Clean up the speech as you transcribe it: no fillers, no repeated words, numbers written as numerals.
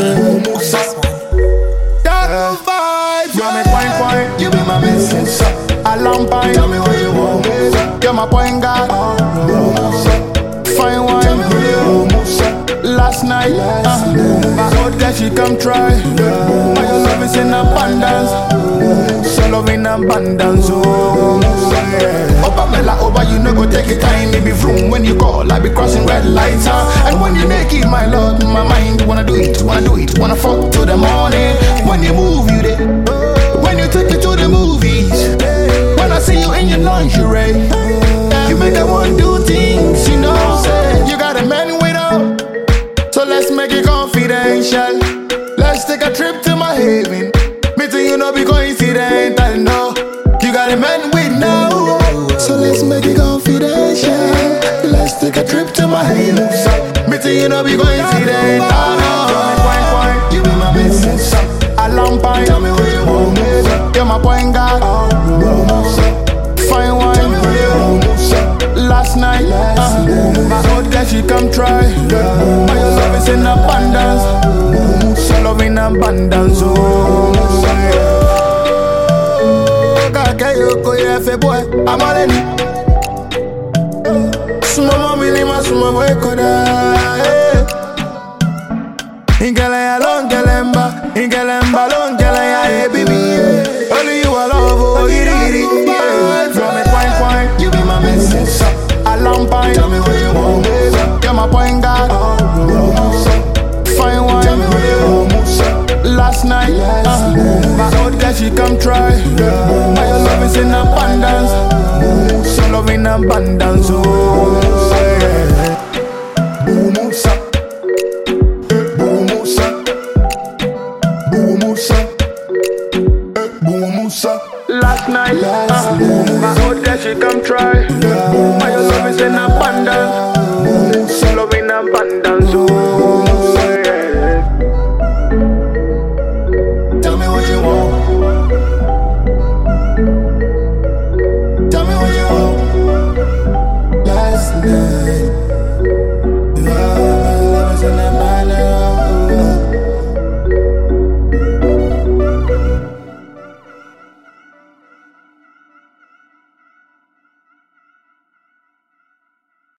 Dark vibes, you make wine, You be my message. a long pine. Tell me what you want. You're my point guard, fine Tell me wine. what you want. Last night, my old girl she come try. My love is in abundance, so love in abundance. Oh, yeah. Opa mela over, you no go take it time. Maybe vroom when you call, I be crossing red lights. And when you make it, my lord, my mind wanna do it, wanna fuck to the morning. When you move, you there. When you take me to the movies, when I see you in your lingerie, you make I want do things, you know. Say you got a man without. So let's make it confidential. Let's take a trip to my haven. Me too, you know, be coincidental. No, you got a man with now. So let's make it confidential. Let's take a trip to my haven. Me too, you know, be coincidental. No, You be my message. a long pine. Tell me what you want. You're my point guard, fine wine. Last night, my old girl she come try. My love is in abundance, so love in abundance. Oh, kaka yoko yefe boy, I'm all in it. Suma mami lima suma boy koda. Ingele ya long ingelemba long ya baby. Only you I love, oh giri. From me point. You be my message. A long pine, Tell me what you want. you're my point guard, fine Tell me wine. what you want. Last night, my old girl she come try. My love is in abundance, so love in abundance. Oh, yeah. Bumusa. Bumusa. Bumusa. Bumusa. Last night, my old girl she come try. My love is in abundance, so love in abundance.